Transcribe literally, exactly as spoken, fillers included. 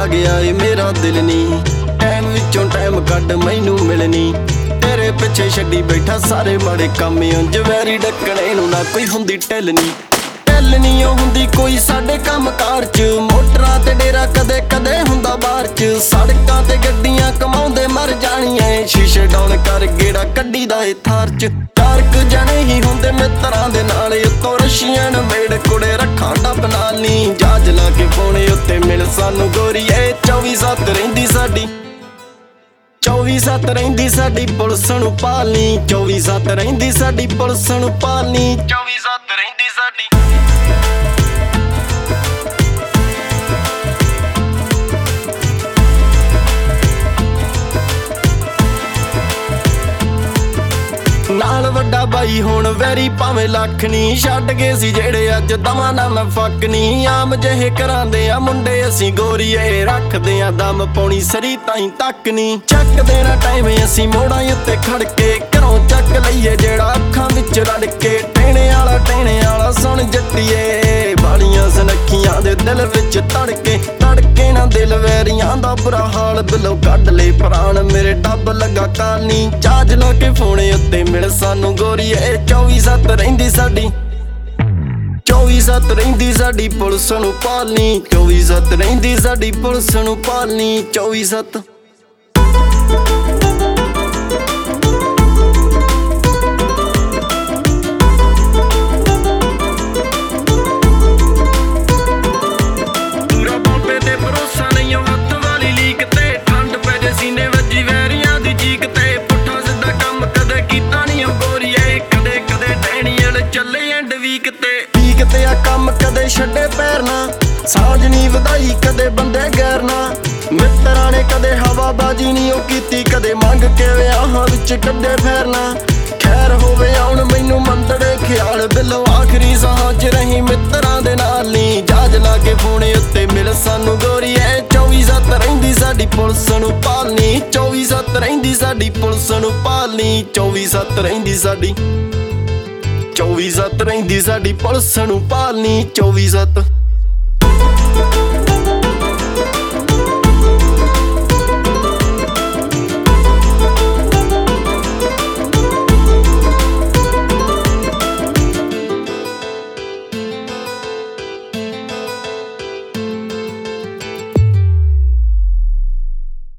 ਆ ਗਿਆ ਏ ਮੇਰਾ ਦਿਲ ਨੀ, ਟਾਈਮ ਵਿੱਚੋਂ ਟਾਈਮ ਕੱਢ ਮੈਨੂੰ ਮਿਲਣੀ। ਤੇਰੇ ਪਿੱਛੇ ਛੱਡੀ ਬੈਠਾ ਸਾਰੇ ਮਾੜੇ ਕੰਮ, ਉਂਝ ਵੈਰੀ ਡੱਕਣੇ ਨੂੰ ਨਾ ਕੋਈ ਹੁੰਦੀ ਢਿੱਲ ਨੀ। ਢਿੱਲ ਨੀ ਉਹ ਹੁੰਦੀ ਕੋਈ ਸਾਡੇ ਕੰਮ ਕਾਰ ਚ, ਮੋਟਰਾਂ ਤੇ ਡੇਰਾ ਕਦੇ ਕਦੇ ਹੁੰਦਾ ਬਾਹਰ ਚ। ਸੜਕਾਂ ਤੇ ਗੱਡੀਆਂ ਕਮਾਉਂਦੇ ਮਰ ਜਾਣੀਆਂ, ਸ਼ੀਸ਼ੇ ਡਾਊਨ ਕਰ ਗੇੜਾ ਕੱਢੀ ਦਾ ਏ ਥਾਰ ਚ। ਚਾਰ ਕੁ ਜਣੇ ਹੀ ਹੁੰਦੇ ਮਿੱਤਰਾਂ ਦੇ ਨਾਲ, ਉੱਤੋਂ ਰਸ਼ੀਅਨ ਮੇੜ ਕੁੜੇ ਰੱਖਾਂ ਡੱਬ ਨਾਲ ਨੀ। ਜਹਾਜ਼ ਲਾ ਕੇ ਪੌਣੇ ਉੱਤੇ ਮਿਲ ਸਾਨੂੰ ਗੋਰੀਏ, ਚੌਵੀ ਸੱਤ ਰਹਿੰਦੀ ਸਾਡੀ ਚੌਵੀ ਸੱਤ ਰਹਿੰਦੀ ਸਾਡੀ ਪੁਲਿਸ ਨੂੰ ਪਾਲਨੀ। ਚੌਵੀ ਸੱਤ ਰਹਿੰਦੀ ਸਾਡੀ ਪੁਲਿਸ ਨੂੰ ਪਾਲਨੀ। ਚੌਵੀ ਸੱਤ ਰਹਿੰਦੀ ਸਾਡੀ ਨਾਲ ਵੱਡਾ ਬਾਈ ਹੁਣ ਵੈਰੀ ਭਾਵੇਂ ਲੱਖ ਨੀ, ਛੱਡ ਗਏ ਸੀ ਜਿਹੜੇ ਅੱਜ ਦਵਾਂ ਨਾ ਮੈਂ ਫੱਕ ਨੀ। ਆਮ ਜਿਹੇ ਕਰਾਂਦੇ ਆ ਮੁੰਡੇ ਅਸੀਂ ਗੋਰੀਏ, ਰੱਖਦੇ ਆ ਦਮ ਪਾਉਣੀ ਸਰੀ ਤਾਈਂ ਤੱਕ ਨੀ। ਚੱਕ ਦੇਣਾ ਟਾਈਮ ਅਸੀਂ ਮੋੜਾਂ ਉੱਤੇ ਖੜ ਕੇ, ਘਰੋਂ ਚੱਕ ਲਈਏ ਜਿਹੜਾ ਅੱਖਾਂ ਵਿੱਚ ਰੜ ਕੇ। ਟਹਿਣੇ ਵਾਲਾ ਟਹਿਣੇ ਵਾਲਾ ਸੁਣ ਜੱਟੀਏ, ਬਾਲੀਆਂ ਸੁਨੱਖੀਆਂ ਦੇ ਦਿਲ ਵਿੱਚ ਤੜਕੇ। ਤੜਕੇ ਨਾ ਦਿਲ ਵੈਰੀਆਂ ਦਾ ਬੁਰਾ ਹਾਲ, ਬਿਲੋ ਕੱਢ ਲੈ ਪ੍ਰਾਣ ਮੇਰੇ ਡੱਬ ਲੱਗਾ ਕਾਨੀ। ਚਾਰਜ ਲਾ ਕੇ ਫੋਨੇ ਉੱਤੇ ਮਿਲ ਸਾਨੂੰ ਗੋਰੀਏ, ਚੌਵੀ ਸੱਤ ਰਹਿੰਦੀ ਸਾਡੀ ਚੌਵੀ ਸੱਤ ਰਹਿੰਦੀ ਸਾਡੀ ਪੁਲਿਸ ਨੂੰ ਪਾਲਨੀ। ਚੌਵੀ ਸੱਤ ਰਹਿੰਦੀ ਸਾਡੀ ਪੁਲਿਸ ਨੂੰ ਪਾਲਨੀ। ਚੌਵੀ ਸੱਤ ਤੇ ਆ ਕੰਮ ਕਦੇ ਛੱਡੇ ਪੈਰ ਨਾ, ਸਾਂਝ ਨੀ ਵਧਾਈ ਕਦੇ ਬੰਦੇ ਗੈਰ ਨਾ। ਮਿੱਤਰਾਂ ਨੇ ਕਦੇ ਹਵਾਬਾਜੀ ਨੀ ਉਹ ਕੀਤੀ, ਕਦੇ ਮੰਗ ਕੇ ਵਿਆਹਾਂ ਵਿੱਚ ਕੱਢੇ ਫੇਰਨਾ। ਖੈਰ ਹੋਵੇ ਆਉਣ ਮੈਨੂੰ ਮੰਦੜੇ ਖਿਆਲ, ਬਿਲੋ ਆਖਰੀ ਸਾਹਾਂ ਚ ਰਹੀ ਮਿੱਤਰਾਂ ਦੇ ਨਾਲ ਨੀ। ਜਹਾਜ਼ ਲਾ ਕੇ ਫੋਨੇ ਉੱਤੇ ਮਿਲ ਸਾਨੂੰ ਗੋਰੀਏ, ਚੌਵੀ ਸੱਤ ਰਹਿੰਦੀ ਸਾਡੀ ਪੁਲਿਸ ਨੂੰ ਪਾਲਨੀ। ਚੌਵੀ ਸੱਤ ਰਹਿੰਦੀ ਸਾਡੀ ਪੁਲਿਸ ਨੂੰ ਪਾਲਨੀ। ਚੌਵੀ ਸੱਤ ਰਹਿੰਦੀ ਸਾਡੀ ਚੌਵੀ ਸੱਤ ਰਹਿੰਦੀ ਸਾਡੀ ਪੁਲਿਸ ਨੂੰ ਪਾਲਨੀ। ਚੌਵੀ ਸੱਤ